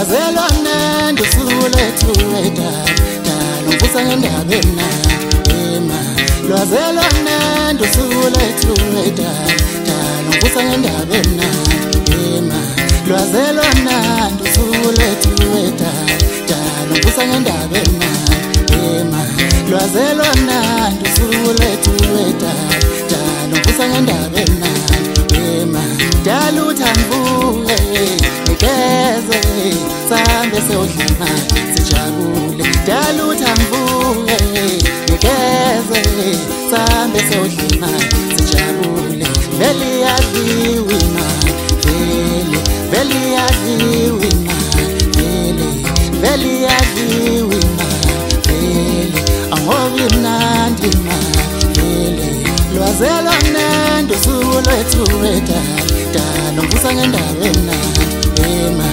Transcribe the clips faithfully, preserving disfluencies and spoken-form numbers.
lwazelwana ndusulethu edala dala umvusa ngendaba emnandi ema lwazelwana ndusulethu edala dala umvusa ngendaba emnandi ema lwazelwana ndusulethu edala dala umvusa ngendaba emnandi ema lwazelwana ndusulethu edala dala umvusa ngendaba emnandi ema dala uthambuke nikeze sambe sewudlima sijabule dala uthambuke nikeze sambe sewudlima sijabule vele yadliwe imali vele vele yadliwe imali vele vele yadliwe imali vele angoba imnandi imali vele lwazelwana ndusuku lwethu edala dala umvusa ngendaba emnandi ema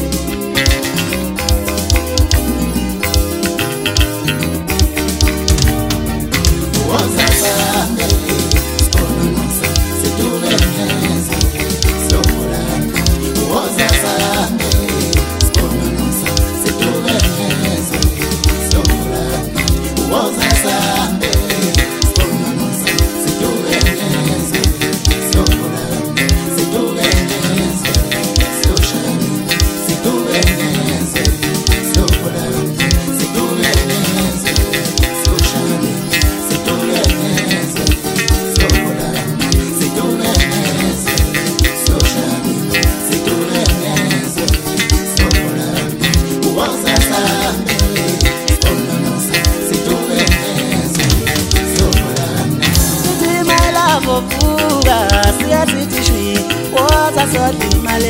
Sweetie, my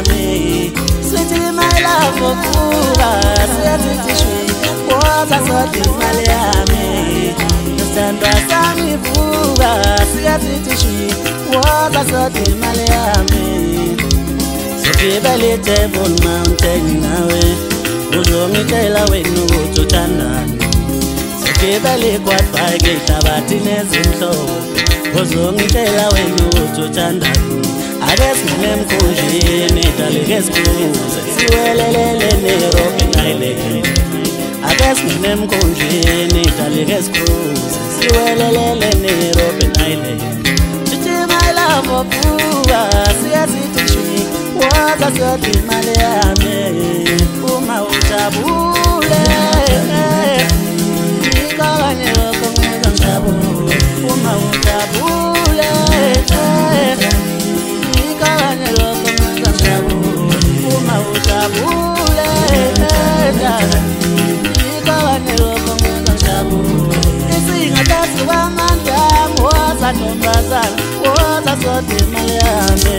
love for Cuba, sweetie, sweet. What a sweetie, my love. Stand by Sammy Cuba, sweetie, sweet. What a sweetie, my love. So give a little mountain away. Uzo mi tela we no to Chanda. So give a little by gate about in his info. Uzo mi tela we no to Chanda. Ages menem kujini taliges kuze siwelelele Nairobi naile. Ages menem kujini taliges kuze siwelelele Nairobi naile. Sweetie my love for Cuba, sweetie sweet. What a sweetie my love. Uma utabule, ikawanye lokomeza mtabu. Uma utabule. What a sort of Miami.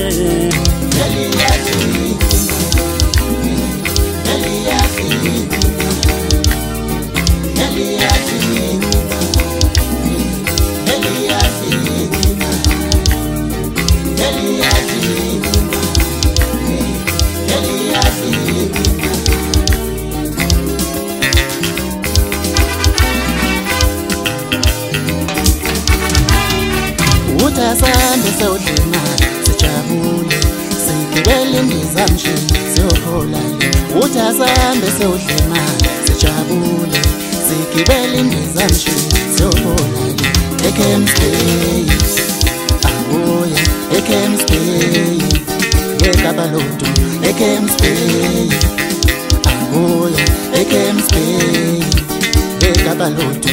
Sambe sewudlima sijabule sigibele ndizamshini siyokholala uthi asambe sewudlima sijabule sigibele ndizamshini siyokholala eKemsbay abuya eKemsbay eKabaloto eKemsbay abuya eKemsbay eKabaloto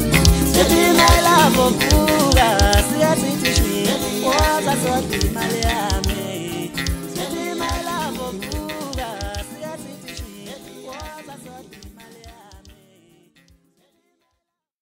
Malia.